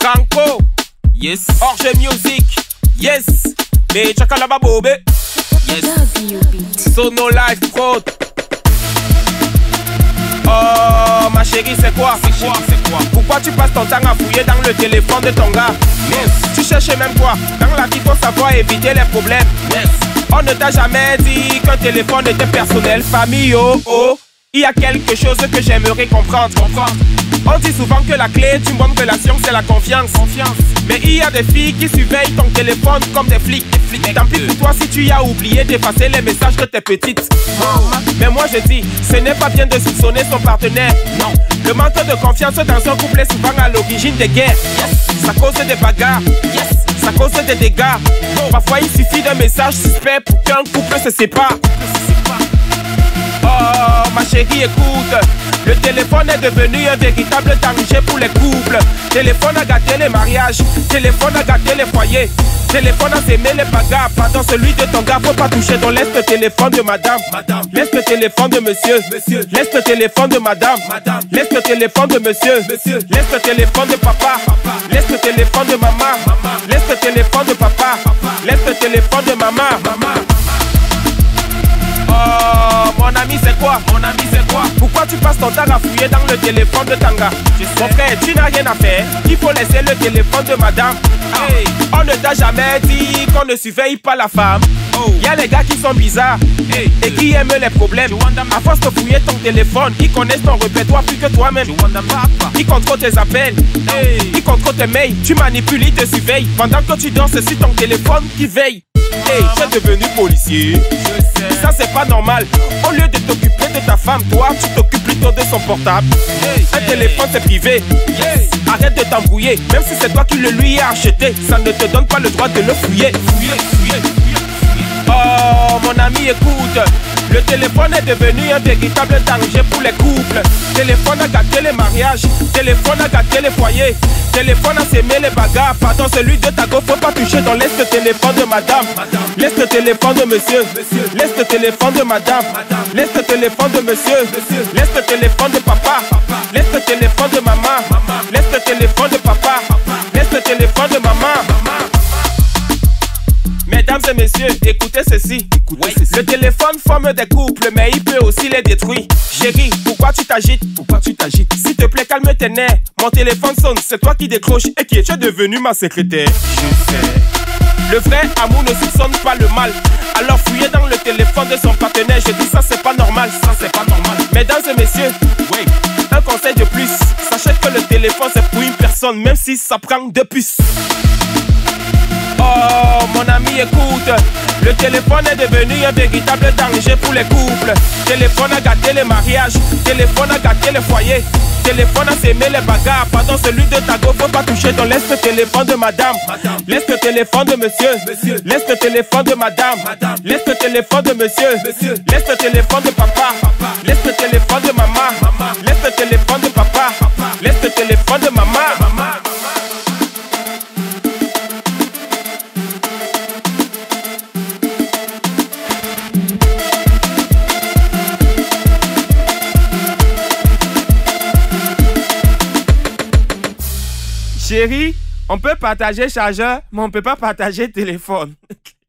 Franco, Yes. Orge Music, yes. Mais Chakalaba Bobé, Yes. Sono Life Prod. Oh ma chérie, c'est quoi? Pourquoi tu passes ton temps à fouiller dans le téléphone de ton gars? Yes. Tu cherches même quoi? Dans la vie, faut savoir éviter les problèmes. Yes. On ne t'a jamais dit qu'un téléphone était personnel. Famille, oh oh. Il y a quelque chose que j'aimerais comprendre. On dit souvent que la clé d'une bonne relation, c'est la confiance. Mais il y a des filles qui surveillent ton téléphone comme des flics. Tant pis pour toi si tu y as oublié d'effacer les messages de tes petites. Mais moi je dis, ce n'est pas bien de soupçonner son partenaire. Non. Le manque de confiance dans un couple est souvent à l'origine des guerres. Ça cause des bagarres. Ça cause des dégâts. Parfois il suffit d'un message suspect pour qu'un couple se sépare. Oh ma chérie, écoute, le téléphone est devenu un véritable danger pour les couples. Téléphone a gâté les mariages, téléphone a gâté les foyers. Téléphone a sémé les bagarres, pardon celui de ton gars, faut pas toucher. Donc laisse le téléphone de madame, laisse le téléphone de monsieur, laisse le téléphone de madame, laisse le téléphone de monsieur, laisse le téléphone de papa, laisse le téléphone de maman, laisse le téléphone de papa, laisse le téléphone de maman. Oh mon ami, c'est quoi? Pourquoi tu passes ton temps à fouiller dans le téléphone de ton gars? Mon frère, tu n'as rien à faire, il faut laisser le téléphone de madame. Hey, on ne t'a jamais dit qu'on ne surveille pas la femme. Y a les gars qui sont bizarres et qui aiment les problèmes. À force de fouiller ton téléphone, ils connaissent ton répertoire plus que toi-même. Ils contrôlent tes appels, ils contrôlent tes mails. Tu manipules, ils te surveillent. Pendant que tu danses, c'est ton téléphone qui veille. Hey, tu es devenu policier. Ça c'est pas normal. Au lieu de t'occuper de ta femme, toi tu t'occupes plutôt de son portable. Un téléphone c'est privé. Arrête de t'embrouiller. Même si c'est toi qui le lui as acheté, ça ne te donne pas le droit de le fouiller. Oh mon ami, écoute, le téléphone est devenu un véritable danger pour les couples. Téléphone a gâté les mariages, téléphone a gâté les foyers. Téléphone a sémé les bagarres, pardon celui de ta go, faut pas toucher. Donc laisse le téléphone de madame, laisse le téléphone de monsieur, laisse le téléphone de madame, laisse le téléphone de monsieur, laisse le téléphone de papa, laisse le téléphone de maman, laisse le téléphone de papa, laisse le téléphone de maman. Mesdames et messieurs, écoutez ceci. Le téléphone forme des couples, mais il peut aussi les détruire. Chérie, pourquoi tu t'agites? S'il te plaît, calme tes nerfs. Mon téléphone sonne, c'est toi qui décroches. Et qui es-tu devenu ma secrétaire? Je sais. Le vrai amour ne soupçonne pas le mal. Alors fouiller dans le téléphone de son partenaire, je dis ça c'est pas normal. Mesdames et messieurs, un conseil de plus. Sachez que le téléphone c'est pour une personne, même si ça prend deux puces. Oh mon ami, écoute, le téléphone est devenu un véritable danger pour les couples. Téléphone a gâté les mariages, téléphone a gâté les foyers. Téléphone a sémé les bagarres, pardon celui de ta go, faut pas toucher. Donc laisse le téléphone de madame, laisse le téléphone de monsieur, laisse le téléphone de madame, laisse le téléphone de monsieur, laisse le téléphone de papa, laisse le téléphone de maman, laisse le téléphone de papa, laisse le téléphone de maman. Chérie, on peut partager chargeur, mais on peut pas partager téléphone.